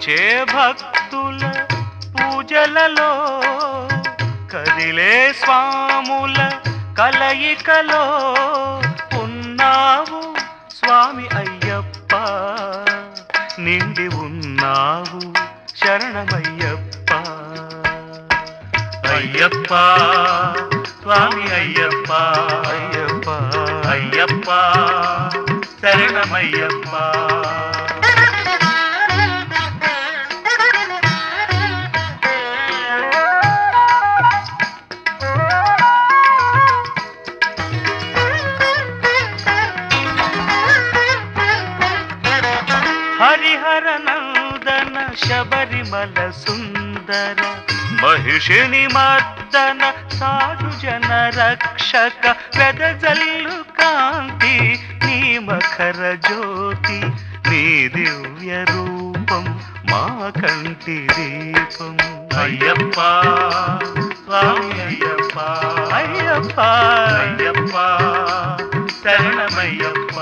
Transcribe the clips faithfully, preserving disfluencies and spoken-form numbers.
కొలిచే భక్తుల పూజలలో కదిలే స్వాముల కలయికలో ఉన్నావు స్వామి అయ్యప్ప, నిండి ఉన్నావు శరణమయ్యప్ప. అయ్యప్ప స్వామి అయ్యప్ప, అయ్యప్ప అయ్యప్ప శరణమయ్యప్ప. హరిహర నందన శబరిమల సుందర మహిషిని మర్దన సాధు జన రక్షక వెదజల్లు కాంతి నీ మకర జ్యోతి, నీ దివ్య రూపం మా కంటి దీపం. అయ్యప్ప స్వామి అయ్యప్ప, అయ్యప్ప అయ్యప్ప శరణమయ్యప్ప.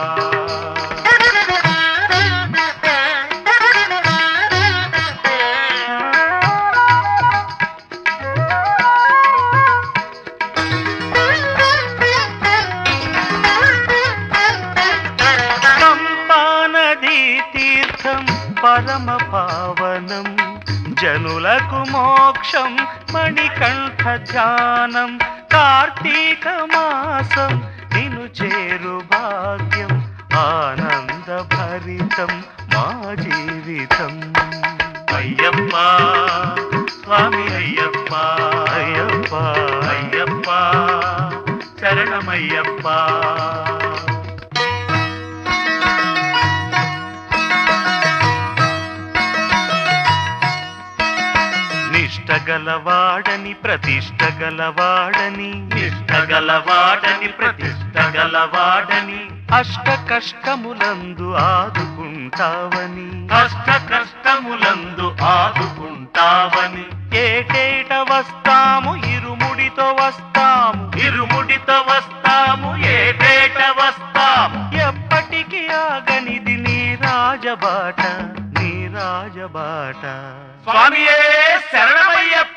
తీర్థం పరమ పావనం జనులకు మోక్షం మణికంఠ ధ్యానం. కార్తీక మాసం నిను చేరు భాగ్యం ఆనంద భరితం మా జీవితం. అయ్యప్ప స్వామి అయ్యప్ప, అయ్యప్ప అయ్యప్ప శరణమయ్యప్ప. నిష్టగలవాడని ప్రతిష్టగలవాడని, నిష్టగలవాడని ప్రతిష్టగలవాడని అష్ట కష్టములందు ఆదుకుంటావని, అష్ట కష్టములందు ఆదుకుంటావని. ఏటేట వస్తాము ఇరుముడితో వస్తాము, ఇరుముడితో వస్తాము ఏటేట వస్తాము. ఎప్పటికీ ఆగనిది నీ రాజబాట, నీ రాజబాట. స్వామియే శరణమయ్యప్ప.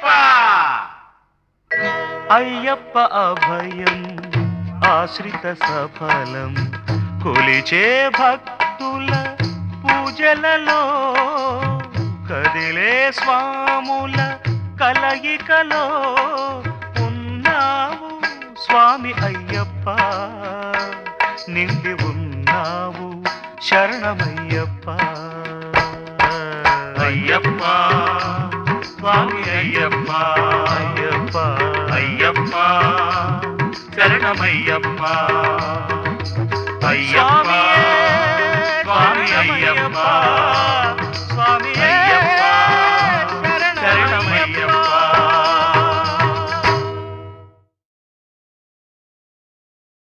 అయ్యప్ప అభయం ఆశ్రిత సఫలం కొలిచే భక్తుల పూజలలో కదిలే స్వాముల కలయికలో ఉన్నావు స్వామి అయ్యప్ప, నిండి ఉన్నావు శరణమయ్యప్ప. అయ్యప్ప స్వామి అయ్యప్ప, అయ్యప్ప అయ్యప్ప శరణమయ్యప్ప. అయ్యప్ప స్వామి అయ్యప్ప.